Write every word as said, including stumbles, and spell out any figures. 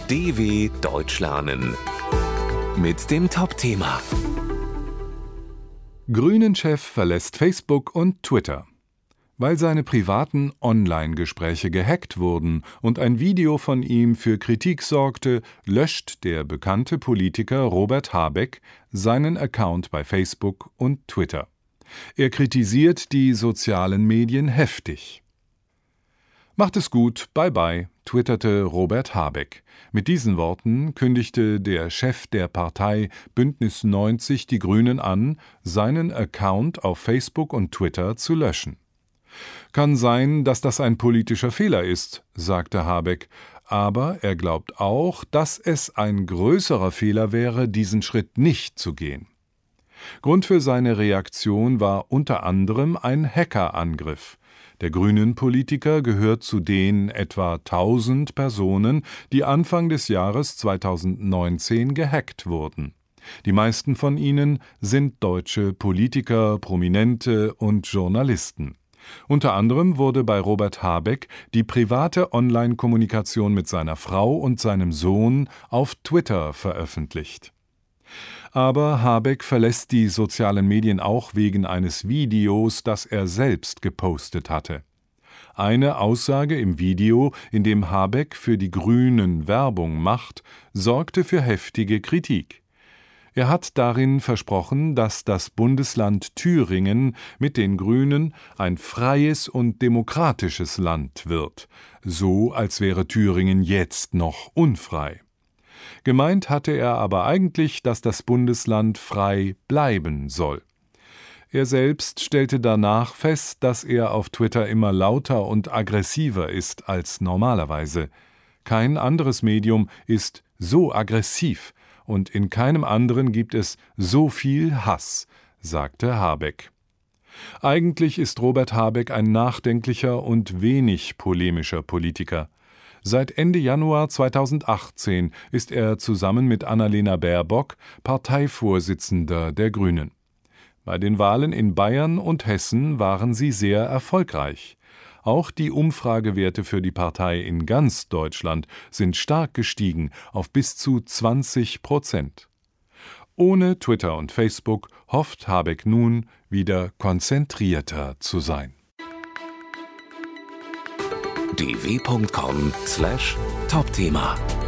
D W Deutsch lernen mit dem Top-Thema. Grünen-Chef verlässt Facebook und Twitter. Weil seine privaten Online-Gespräche gehackt wurden und ein Video von ihm für Kritik sorgte, löscht der bekannte Politiker Robert Habeck seinen Account bei Facebook und Twitter. Er kritisiert die sozialen Medien heftig. Macht es gut, bye bye, twitterte Robert Habeck. Mit diesen Worten kündigte der Chef der Partei Bündnis neunzig Die Grünen an, seinen Account auf Facebook und Twitter zu löschen. Kann sein, dass das ein politischer Fehler ist, sagte Habeck, aber er glaubt auch, dass es ein größerer Fehler wäre, diesen Schritt nicht zu gehen. Grund für seine Reaktion war unter anderem ein Hackerangriff. Der Grünen-Politiker gehört zu den etwa tausend Personen, die Anfang des Jahres zweitausendneunzehn gehackt wurden. Die meisten von ihnen sind deutsche Politiker, Prominente und Journalisten. Unter anderem wurde bei Robert Habeck die private Online-Kommunikation mit seiner Frau und seinem Sohn auf Twitter veröffentlicht. Aber Habeck verlässt die sozialen Medien auch wegen eines Videos, das er selbst gepostet hatte. Eine Aussage im Video, in dem Habeck für die Grünen Werbung macht, sorgte für heftige Kritik. Er hat darin versprochen, dass das Bundesland Thüringen mit den Grünen ein freies und demokratisches Land wird, so als wäre Thüringen jetzt noch unfrei. Gemeint hatte er aber eigentlich, dass das Bundesland frei bleiben soll. Er selbst stellte danach fest, dass er auf Twitter immer lauter und aggressiver ist als normalerweise. Kein anderes Medium ist so aggressiv und in keinem anderen gibt es so viel Hass, sagte Habeck. Eigentlich ist Robert Habeck ein nachdenklicher und wenig polemischer Politiker. Seit Ende Januar zweitausendachtzehn ist er zusammen mit Annalena Baerbock Parteivorsitzender der Grünen. Bei den Wahlen in Bayern und Hessen waren sie sehr erfolgreich. Auch die Umfragewerte für die Partei in ganz Deutschland sind stark gestiegen auf bis zu zwanzig Prozent. Ohne Twitter und Facebook hofft Habeck nun, wieder konzentrierter zu sein. d w punkt com slash Top-Thema